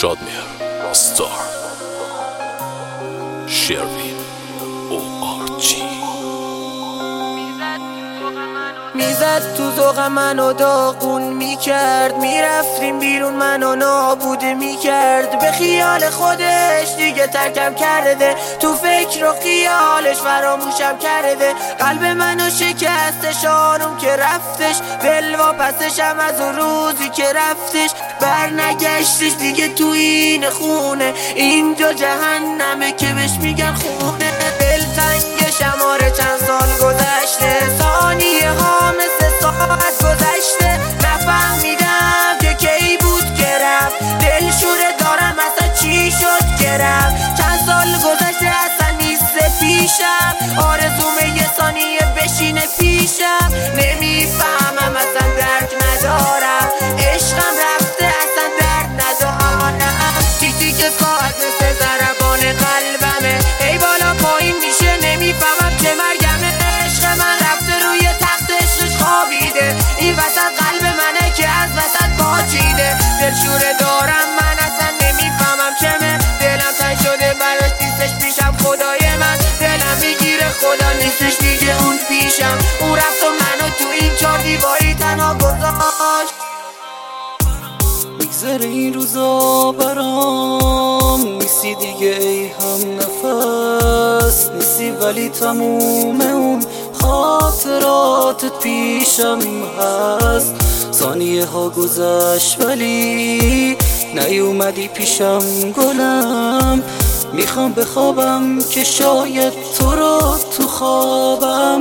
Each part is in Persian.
شادمهر راستار شروین ORG میزد تو ذوق منو داغون میکرد، میرفتیم بیرون منو نابود میکرد. به خیال خودش دیگه ترکم کرده، تو فکر و خیالش فراموشم کرده. قلب منو شکستش آروم که رفتش، دل واپسشم از اون روزی که رفتش. برنگشتش دیگه تو این خونه، اینجا جهنمه که بهش میگن خونه. دلتنگ شماره چند سال گذشته، ثانیه ها مثل ساعت گذشته. نفهمیدم که کی بود که رفت، دلشوره دارم اصلا چی شد که رفت. چند سال گذشته اصلا نیست پیشم، آرزومه یه ثانیه بشینه پیشم. نمیفهمم اصلا درک ندارم، عشقم رفته اصلا درد ندارم. تیک تیک ساعت مثل ضربان قلبمه، ای بالا پایین میشه نمیفهمم چه مرگمه. عشق من رفته روی تخت عشقش خوابیده، این وسط قلب منه که از وسط پاچیده. دلشوره دارم من اصلا نمیفهمم چمه، دلم تنگ شده براش نیستش پیشم خدای من. دلم میگیره خدا نیستش دیگه اون پیشم، اون رفت و منو تو این چار دیواری تنها گذاشت. میگذره این روزا برام، نیستی دیگه ای هم نفس نیستی، ولی تموم اون خاطراتت پیشم هست. ثانیه ها گذشت ولی نیومدی پیشم گلم. میخوام بخوابم که شاید تو رو تو خوابم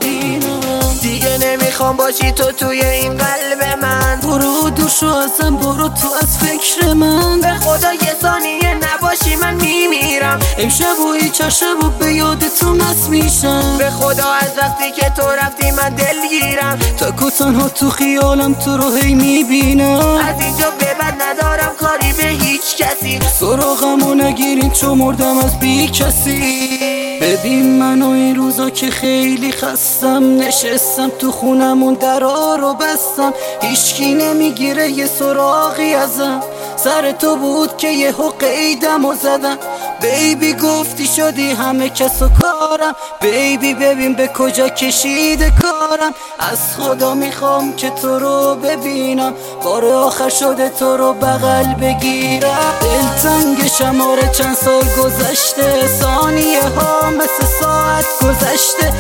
ببینم. دیگه نمیخوام باشی تو توی این قلب من، برو دور شو ازم، برو تو از فکر من. به خدا یه ثانیه نباشی من میمیرم. امشب و هیچ شب و به یاد تو مست میشم. به خدا از وقتی که تو رفتی من دلگیرم، تک و تنها تو خیالم تو رو هی میبینم. از اینجا به بعد ندارم کاری به هیچ کسی، سراغمو نگیرین چون مردم از بی کسی. ببین منو این روزا که خیلی خستم، نشستم تو خونمون درا رو بستم. هیچکی نمیگیره یه سراغی ازم، سر تو بود که یه قیدم و زدم. بیبی گفتی شدی همه کس و کارم، بیبی ببین به کجا کشیده کارم. از خدا میخوام که تو رو ببینم، بار آخر شده تو رو بغل بگیرم. دلتنگ شماره چند سال گذشته، ثانیه ها مثل ساعت گذشته.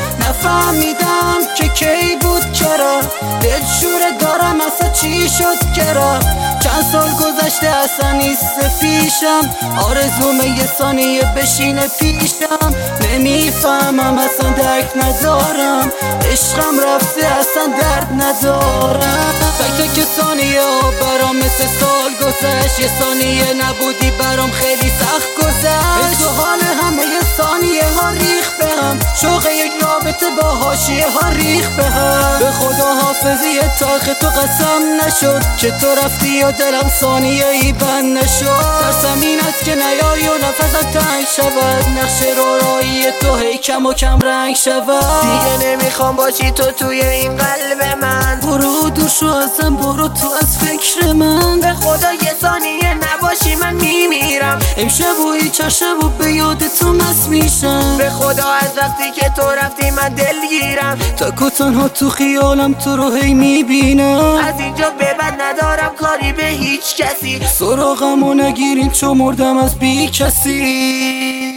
نفهمیدم که کی بود که رفت، دلشوره دارم اصلا چی شد که رفت. چند سال گذشته اصلا نیست پیشم، آرزومه یه ثانیه بشینه پیشم. نمیفهمم اصلا درک ندارم، عشقم رفته اصلا درد ندارم. تک تک ثانیه ها برام مثل سال گذشت، یه ثانیه نبودی برام خیلی سخت گذشت. تو حال همه ثانیه ها ریخ بهم، شوق یک رابطه با حاشیه ها ریخ بهم. به خدا حافظی تاخ تو قسم نشد که تو رفتی یا دلم ثانیه ای بند نشد. ترسم این است که نیایی و نفسم تنگ شود، نقش رایی تو هی کم و کم رنگ شود. دیگه نمیخوام باشی تو توی این قلب من، برو دور شو ازم، برو تو از فکر من. به خدا یه ثانیه نباشی من میمیرم. امشب و هیچ شب و به یاد تو مست میشم. به خدا از وقتی که تو رفتی من دلگیرم، تک و تنها تو خیالم تو رو هی میبینم. از اینجا به بعد ندارم کاری به هیچ کسی، سراغمو نگیرین چون مردم از بی کسی.